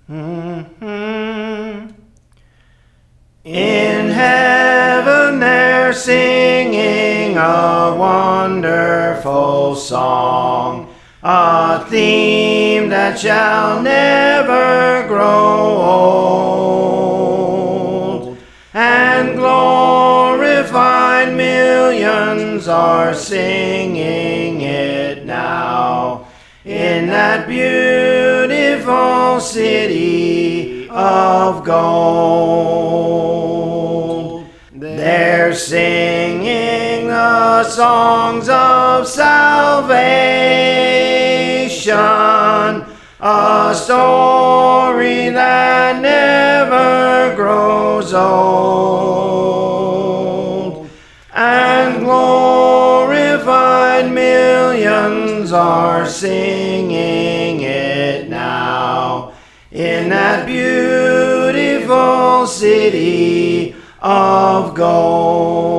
In heaven they're singing a wonderful song, a theme that shall never grow old, and glorified millions are singing it now in that beautiful city of gold. They're singing the songs of salvation, a story that never grows old, and glorified millions are singing it now in that beautiful city of gold.